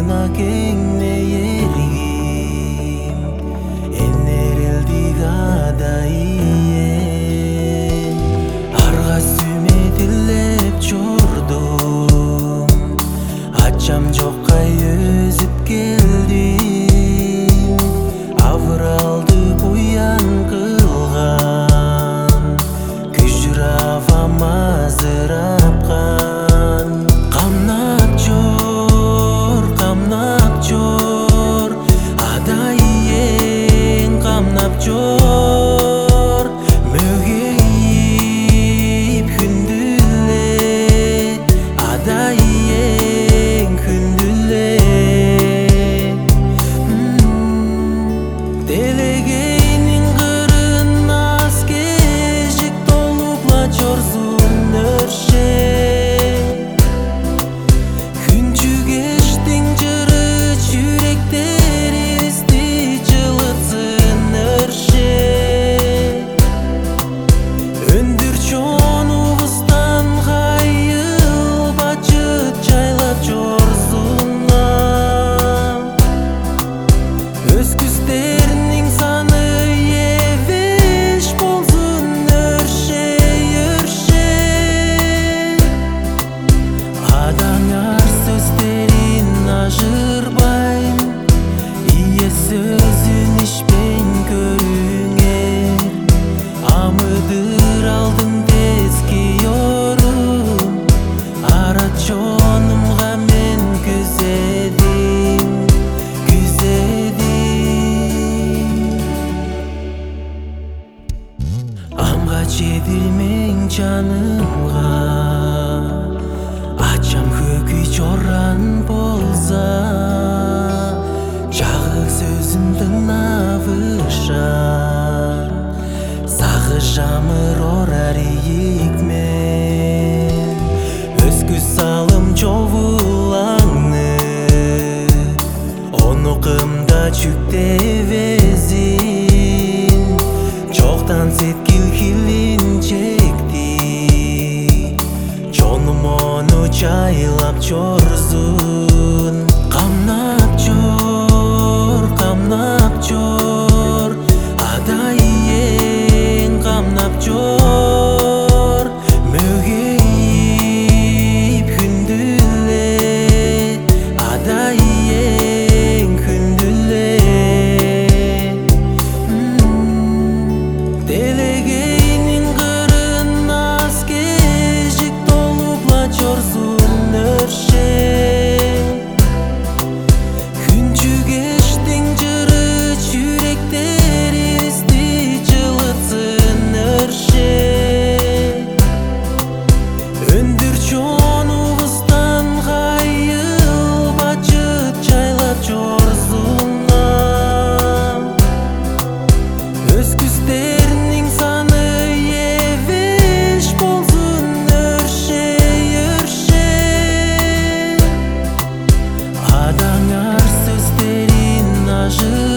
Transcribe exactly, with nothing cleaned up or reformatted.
Ана кеңне эргим энерилдик адайе арга сүмедилеп чордум ачам жокка өзүп келдим авыралды буян кылган күжүравам азырапкан камнап жор камнап жор адайең камнап жор мөгейип күндүле адайең күндүле делегейнин кырын аз кежик толупла жорсун өрше күнчү кештиң жыры жүректерибизди жылытсын өрше өндүр чонубуздан кайыл бачыт жайлап жорсунам өз күздеринин саны эбеш болсун өрше өрше адаңар сөздерин ажырбайм ие сөзүн ишпен көрүңер амыдыр алдың тезки орун ара чонумга мен күзедим күзедим амга чедирмең жанымга ачам көкүй жоран болса жагык сөзүм тыңнабышан сагышамыр орар ийикмен өз күз салым жовулаңны онукымда чүктебезин жоктан сеткил килин чекти чонум ону жайлап жорсун камнап жор камнап жор адайең камнап жор мөгейип күндүле адайең күндүле делегейнин кырын аз кежик толупла жорсун өрше күнчү кештиң жыры жүректерибизди жылытсын өрше өндүр чонубуздан кайыл бачыт жайлап жорсунам өз күздеринин саны эбеш болсун өрше өрше адаңар сөздерин ажыр